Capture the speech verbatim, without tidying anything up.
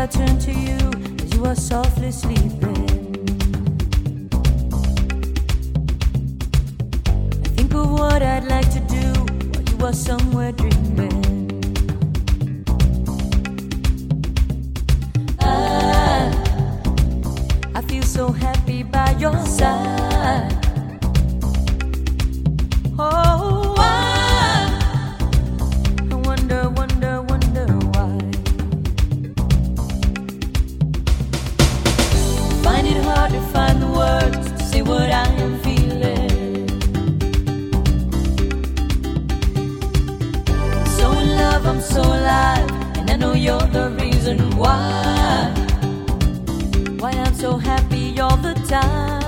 turn to you as you are softly sleeping. I think of what I'd like to do while you are somewhere dreaming. I, I feel so happy by your side. Oh, I, I wonder, wonder, wonder why. Find it hard to find the words to say what I am feeling. I'm so in love, I'm so alive, and I know you're the reason why. Why I'm so happy all the time.